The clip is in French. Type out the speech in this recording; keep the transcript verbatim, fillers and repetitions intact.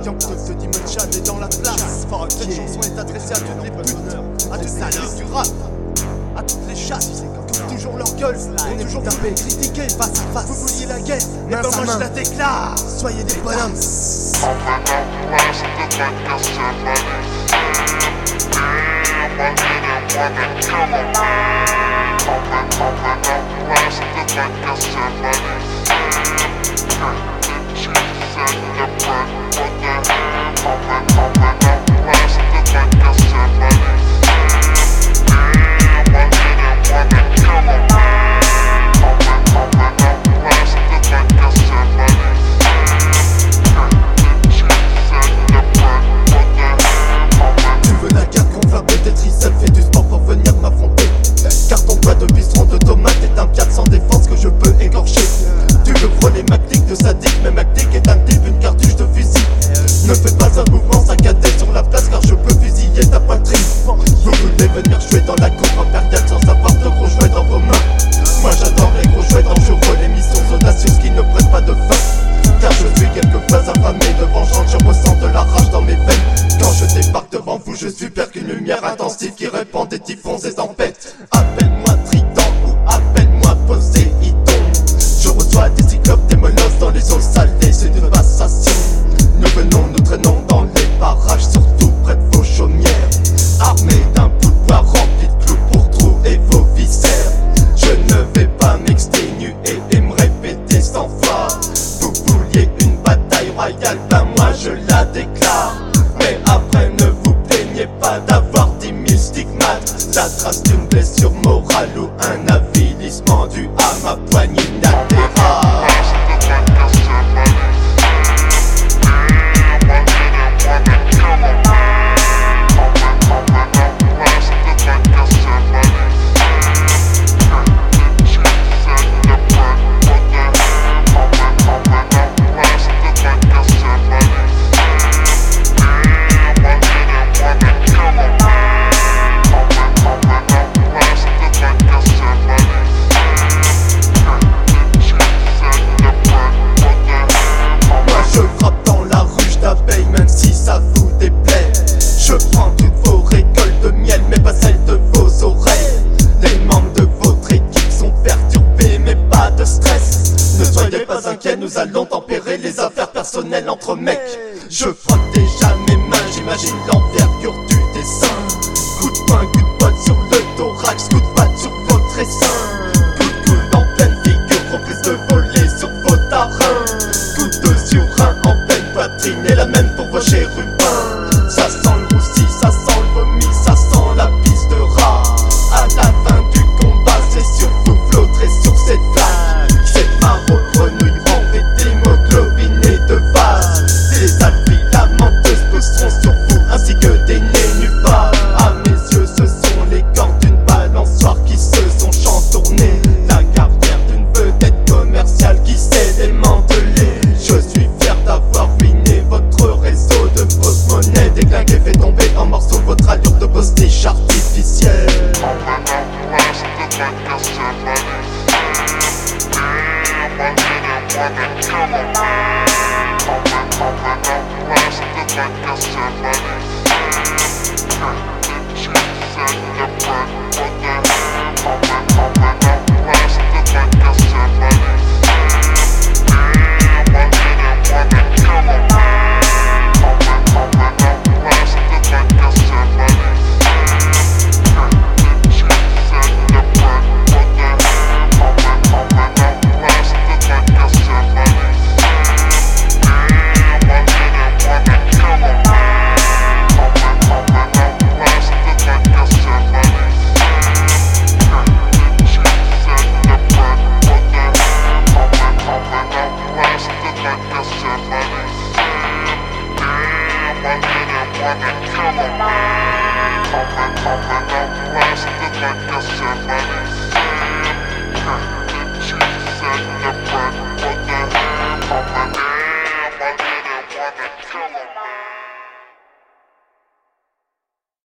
Young Thug de Demon Chad est dans la place. Cette chanson est adressée à toutes les putes, à toutes les actrices du rap, à toutes les chasses qui ouvrent toujours leur gueule. On est toujours tapé, critiqué, face à face. Vous vouliez la guerre, mais ben moi je la déclare. Soyez des bonhommes. Ne fais pas un mouvement saccadé sur la place car je peux fusiller ta poitrine. Vous voulez venir jouer dans la cour impériale sans avoir de gros jouets dans vos mains. Moi j'adore les gros jouets dangereux, les missions audacieuses qui ne prennent pas de fin. Car je suis quelquefois affamé de vengeance, je ressens de la rage dans mes veines. Quand je débarque devant vous je suis pire qu'une lumière intensive qui répand des typhons et tempêtes. Appelle-moi Trident ou appelle-moi Poséidon. Je reçois des cyclopes, des molosses dans les eaux salées, c'est une passation. Nous venons, nous traînons dans les parages, surtout près de vos chaumières. Armés d'un boudoir rempli de clous pour trouer vos viscères. Je ne vais pas m'exténuer et me répéter cent fois. Vous vouliez une bataille royale, ben moi je la déclare. Mais après ne vous plaignez pas d'avoir dix mille stigmates. La trace d'une blessure morale ou un avilissement dû à ma poignée latérale. Nous allons tempérer les affaires personnelles entre mecs. Je frotte déjà mes mains, j'imagine l'envergure du dessin. Coup de poing, coup de pote sur le thorax, coup de patte sur votre essaim. Coup de coude en pleine figure, reprise de voler sur vos tarins. Coup de surin en pleine poitrine et la même pour vos chérubins. Ça sent le roussi, ça sent le vomi, ça sent la piste de rat. À la fin du combat, c'est sur vous flotterez sur cette flaque. Cette maraude grenouille d'hémoglobine de vase. Des alpilles lamenteuses pousseront sur vous ainsi que des nénuphars. À mes yeux ce sont les cordes d'une balançoire qui se sont chantournées. La carrière d'une vedette commerciale qui s'est démantelée. Je suis fier d'avoir ruiné votre réseau de fausses monnaies. Déglingué, fait tomber en morceaux votre allure de postiche artificielle. Come on,